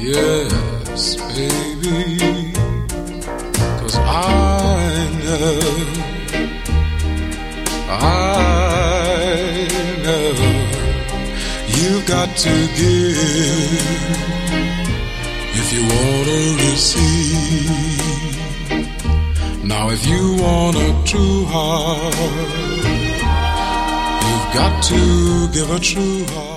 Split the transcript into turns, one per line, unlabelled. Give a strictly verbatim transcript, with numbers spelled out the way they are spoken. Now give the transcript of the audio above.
Yes, baby, 'cause I know, I know you've got to give if you want to receive. Now if you want a true heart, you've got to give a true heart.